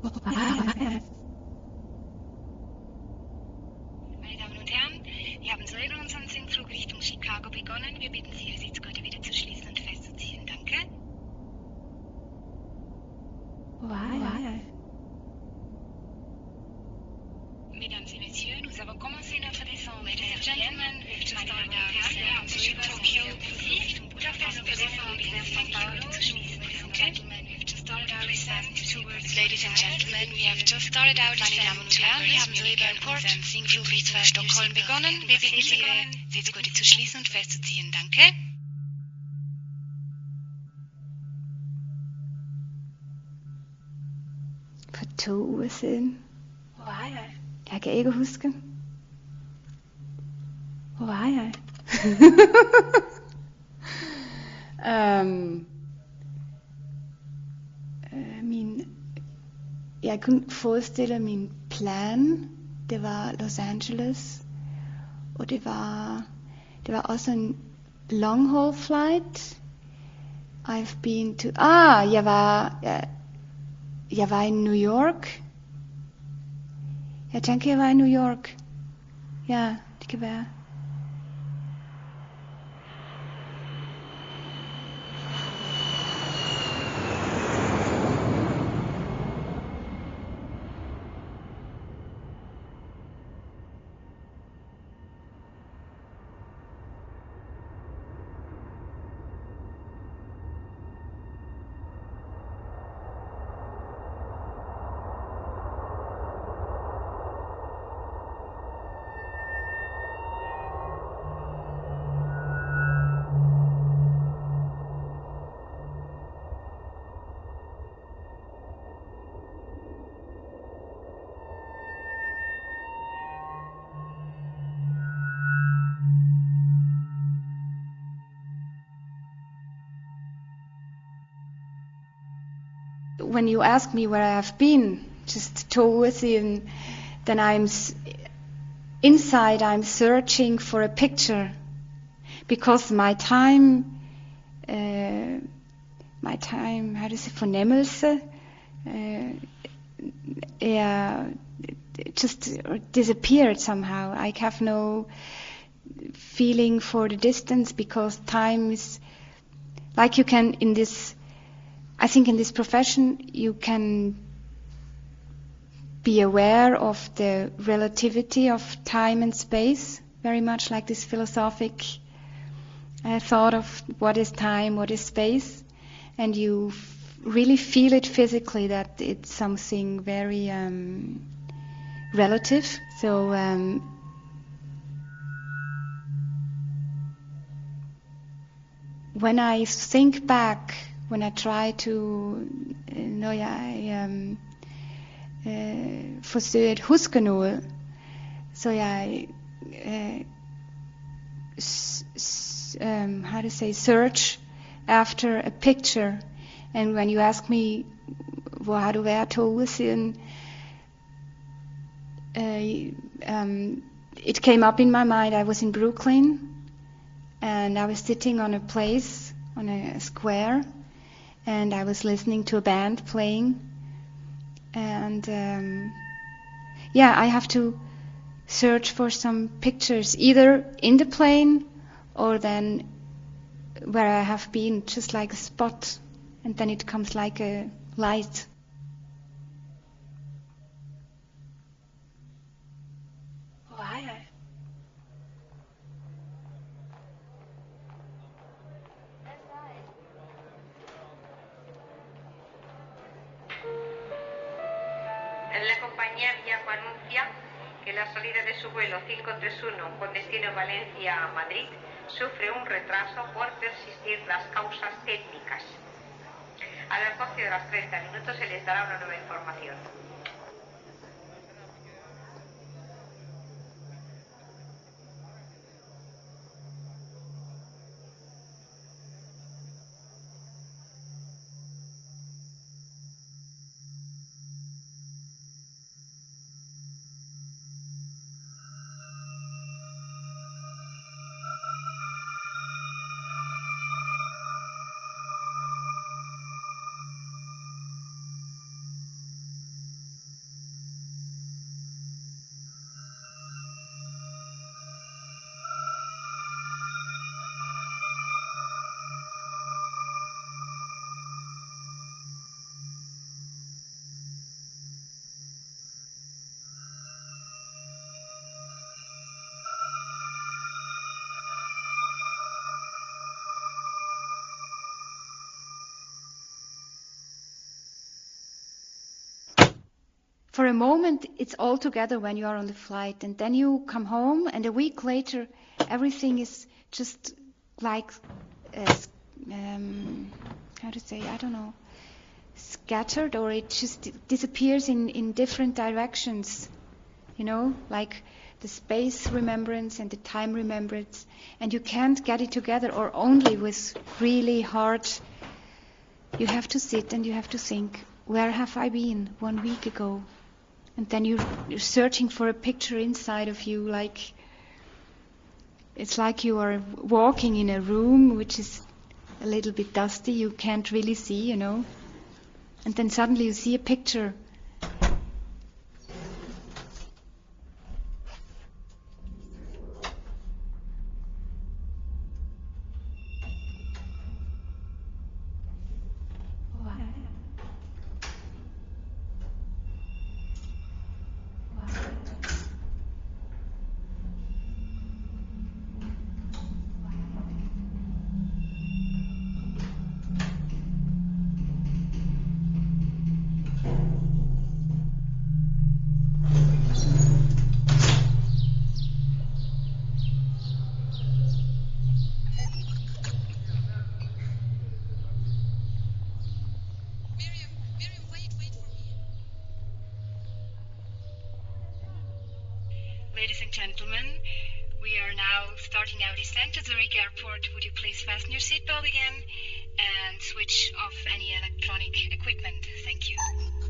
Meine Damen und Herren, wir haben soeben unseren Sinkflug Richtung Chicago begonnen. Wir bitten Sie, Ihre Sitzgurte wieder zu schließen und festzuziehen. Danke. Mesdames et messieurs, nous avons commencé notre descente. Ladies and gentlemen, we've just started our descent. Wir haben soeben Tokio Richtung Budapest begonnen. Wir bitten Sie, Ihre Sitzgurte zu schließen. Ladies and gentlemen, we've just started our descent towards. Ladies and gentlemen, we have just started our descent. Meine Damen und Herren, wir haben soeben unseren Sinkflug Richtung Stockholm begonnen. Wir bitten Sie, Ihre Sitzgurte zu schließen und festzuziehen. Danke. For 2 uger siden. Hvor var jeg? Jeg kan ikke huske. Hvor var jeg? Jeg kunne forestille min plan. Det var Los Angeles. Og det var også en long haul flight. I've been to... Jeg var i New York. Jeg tænker, jeg var i New York. Ja, det kan være. When you ask me where I have been, just towards in, then inside I'm searching for a picture, because my time, how to say, fornemmelse, it just disappeared somehow. I have no feeling for the distance, because time is like you can I think in this profession you can be aware of the relativity of time and space, very much like this philosophic thought of what is time, what is space, and you really feel it physically, that it's something very relative. So when I think back, when I try to, når jeg forsøger at huske noget, så jeg how to say, search after a picture. And when you ask me, hvor har du været 2 uger siden, it came up in my mind. I was in Brooklyn, and I was sitting on a place, on a square, and I was listening to a band playing, and I have to search for some pictures, either in the plane or then where I have been, just like a spot, and then it comes like a light. Hvor var jeg? La compañía Viajo anuncia que la salida de su vuelo 531 con destino Valencia a Madrid sufre un retraso por persistir las causas técnicas. A las 12:30 se les dará una nueva información. for a moment, it's all together when you are on the flight, and then you come home, and a week later, everything is just like, how to say, I don't know, scattered, or it just disappears in different directions, you know, like the space remembrance and the time remembrance, and you can't get it together, or only with really hard. You have to sit and you have to think, where have I been 1 week ago? And then you're searching for a picture inside of you, like it's like you are walking in a room which is a little bit dusty, you can't really see, you know. And then suddenly you see a picture. Ladies and gentlemen, we are now starting our descent to Zurich Airport. Would you please fasten your seatbelt again and switch off any electronic equipment? Thank you.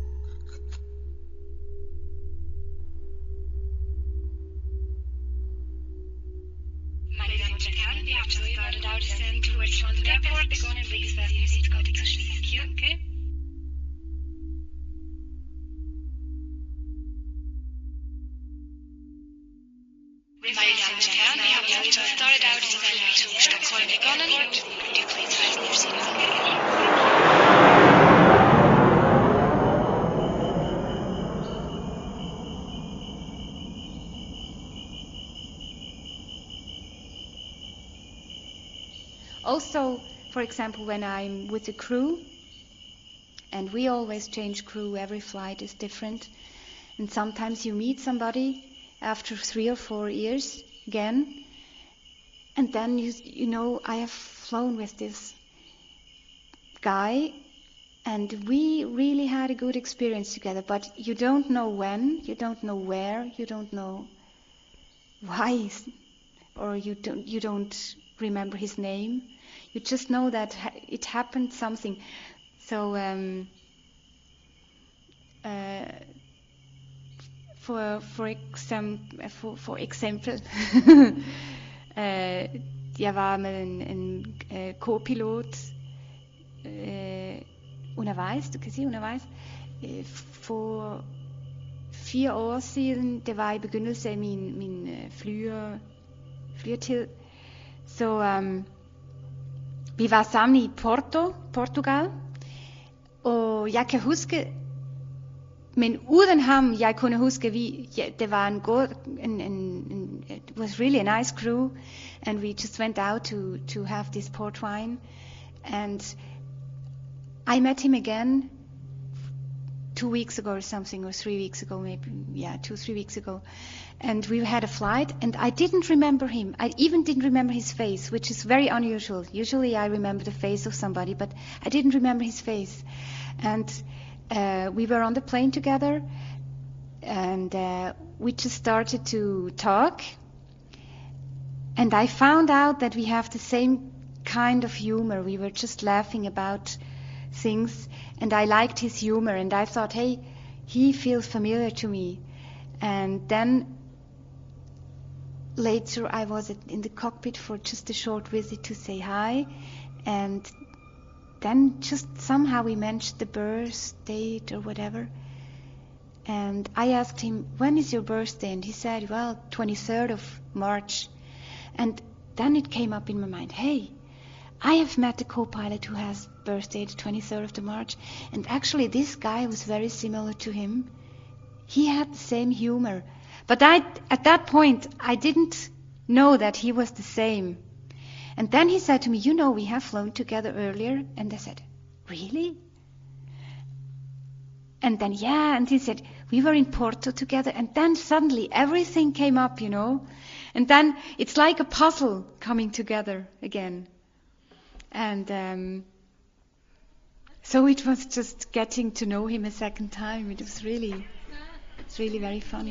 Meine Damen und Herren, wir haben just started our descent towards London Airport. Please fasten your seatbelt again. Thank you. Okay. Meine Damen und Herren, wir haben just started our descent to Stockholm begonnen. Would you please fasten your seatbelt again? Also, for example, when I'm with the crew, and we always change crew, every flight is different, and sometimes you meet somebody after 3 or 4 years again, and then you know, I have flown with this guy, and we really had a good experience together, but you don't know when, you don't know where, you don't know why, or you don't remember his name. You just know that it happened something. So for example, jeg var med en co-pilot undervejs, du kan sige undervejs, for 4 år siden. Det var i begyndelsen af min flyretid. Så vi var sammen i Portugal, og jeg kan huske, men uden ham, jeg kunne huske, det var it was really a nice crew, and we just went out to have this port wine, and I met him again 2 weeks ago or something, or 3 weeks ago, maybe, 2-3 weeks ago. And we had a flight, and I didn't remember him. I even didn't remember his face, which is very unusual. Usually I remember the face of somebody, but I didn't remember his face. And we were on the plane together, and we just started to talk. And I found out that we have the same kind of humor. We were just laughing about things, and I liked his humor, and I thought, hey, he feels familiar to me. And then later I was in the cockpit for just a short visit to say hi, and then just somehow we mentioned the birth date or whatever, and I asked him, when is your birthday? And he said, well, 23rd of March. And then it came up in my mind, hey, I have met a co-pilot who has birthday the 23rd of March, and actually this guy was very similar to him. He had the same humor. But at that point, I didn't know that he was the same. And then he said to me, you know, we have flown together earlier. And I said, really? And then, yeah. And he said, We were in Porto together, and then suddenly everything came up, and then it's like a puzzle coming together again. And so it was just getting to know him a second time. It's really very funny.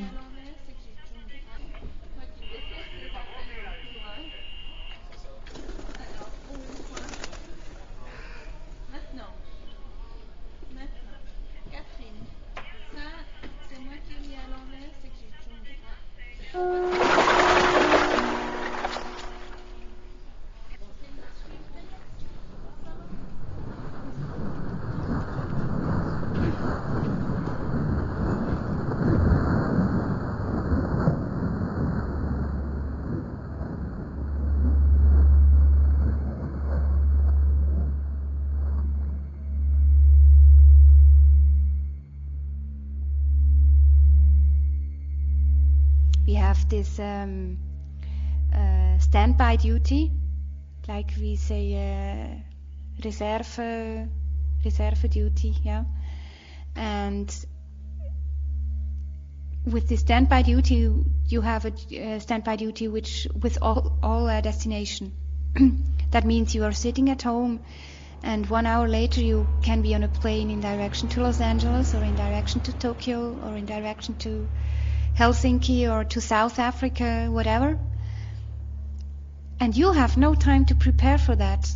We have this standby duty, like we say reserve duty, yeah. And with the standby duty, you have a standby duty with all destination. That means you are sitting at home, and 1 hour later you can be on a plane in direction to Los Angeles, or in direction to Tokyo, or in direction to Helsinki, or to South Africa, whatever. And you have no time to prepare for that.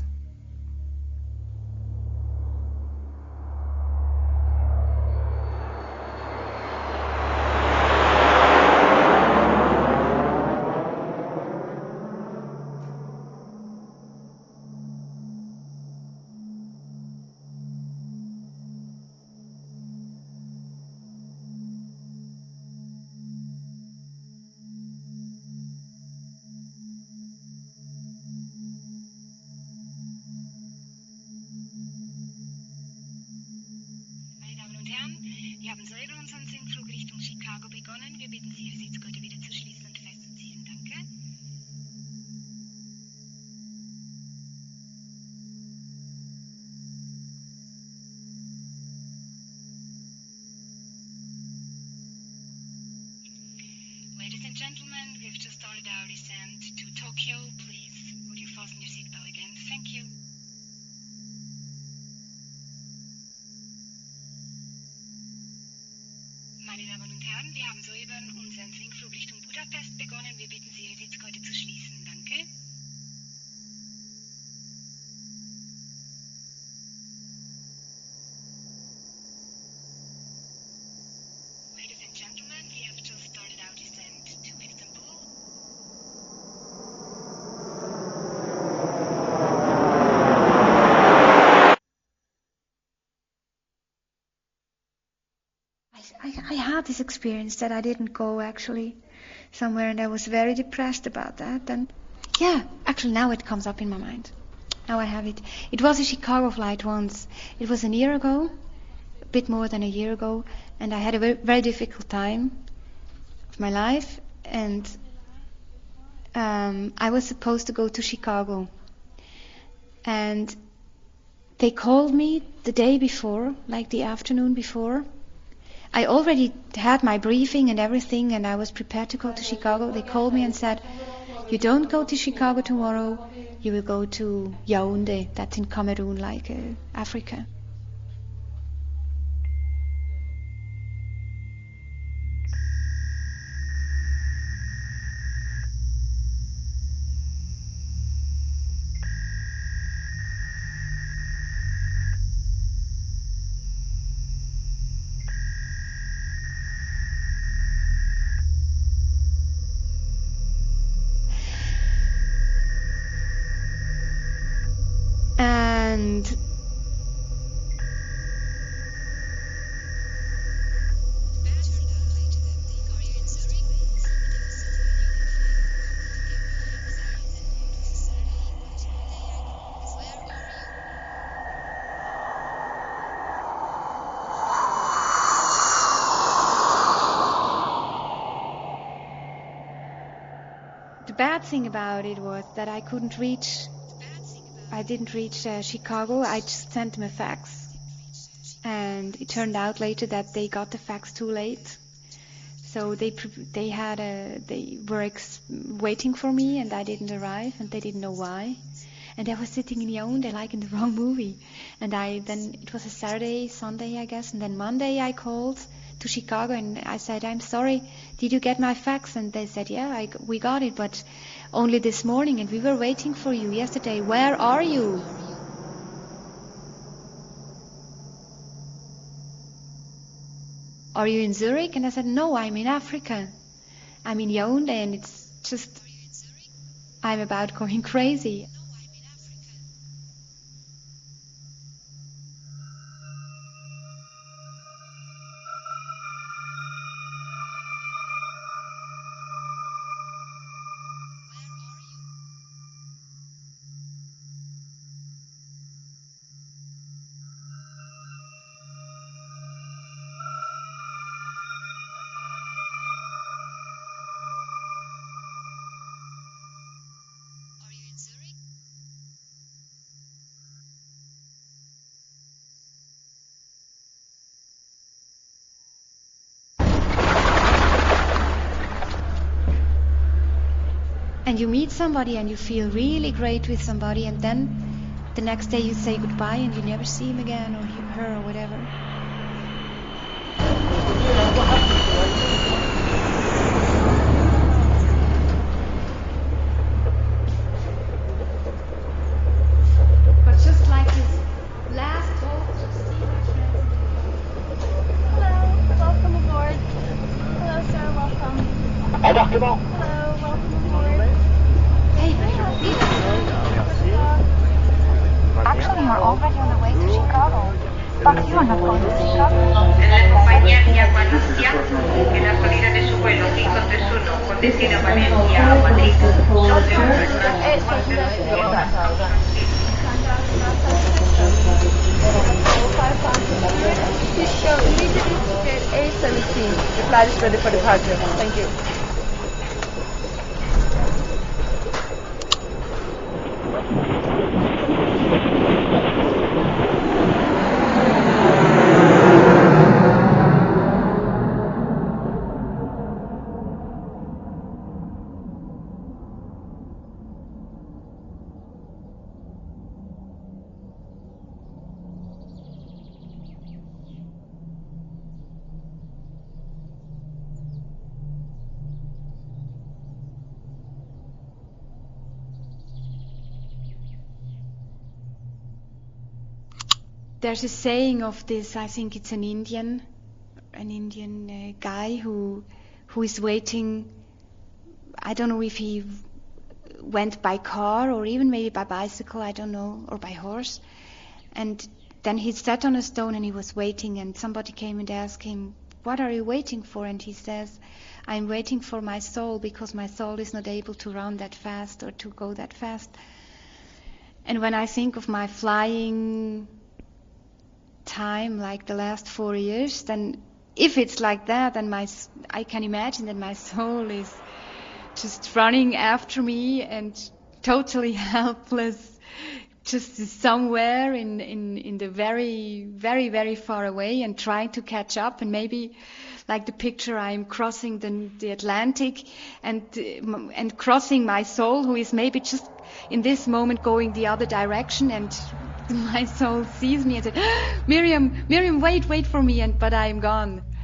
Wir haben soeben unseren Sinkflug Richtung Chicago begonnen. Wir bitten Sie, Ihre Sitzgurte wieder zu schließen und festzuziehen. Danke. Ladies and gentlemen, we've just started our descent to Tokyo. Please, would you fasten your seatbelt again? Thank you. Meine Damen und Herren, wir haben soeben unseren Sinkflug Richtung Budapest begonnen. Wir bitten Sie, Ihre Sitzgurte zu schließen. Danke. Ladies and gentlemen, we have just started our descent to Istanbul. I had this experience that I didn't go actually somewhere, and I was very depressed about that. And yeah, actually now it comes up in my mind. Now I have it. It was a Chicago flight once. It was a year ago, a bit more than a year ago, and I had a very, very difficult time of my life, and I was supposed to go to Chicago. And they called me the day before, like the afternoon before. I already had my briefing and everything, and I was prepared to go to Chicago. They called me and said, "You don't go to Chicago tomorrow, you will go to Yaoundé," that's in Cameroon, like Africa. And the bad thing about it was that I didn't reach Chicago. I just sent them a fax, and and it turned out later that they got the fax too late. So they were waiting for me, and I didn't arrive, and they didn't know why. And I was sitting in Yaoundé like in the wrong movie. And then it was a Saturday, Sunday, I guess, and then Monday I called to Chicago and I said, I'm sorry, did you get my fax? And they said, yeah, we got it, but only this morning, and we were waiting for you yesterday. Where are you? Are you in Zurich? And I said, no, I'm in Africa. I'm in Yaoundé, and it's just, I'm about going crazy. And you meet somebody and you feel really great with somebody, and then the next day you say goodbye and you never see him again or her or whatever. But just like this last talk, just see my friends. Hello, welcome aboard. Hello, sir, welcome. Hello, welcome aboard. Hey, Actually, you're already on the way to Chicago. But you're not going to Chicago. La compañía Viaco anuncia que la salida de su vuelo 531 con destino a Valencia a Madrid sufre un retraso por persistir las causas. Please show immediately ticket A17. Your flight is ready for departure. Thank you. There's a saying of this, I think it's an Indian guy who is waiting. I don't know if he went by car or even maybe by bicycle, I don't know, or by horse. And then he sat on a stone and he was waiting, and somebody came and asked him, what are you waiting for? And he says, I'm waiting for my soul, because my soul is not able to run that fast or to go that fast. And when I think of my flying time, like the last 4 years, then if it's like that, then I can imagine that my soul is just running after me and totally helpless, just somewhere in the very, very, very far away, and trying to catch up. And maybe, like the picture, I'm crossing the Atlantic and crossing my soul, who is maybe just in this moment going the other direction, and my soul sees me and says, Miriam, wait for me, but I'm gone.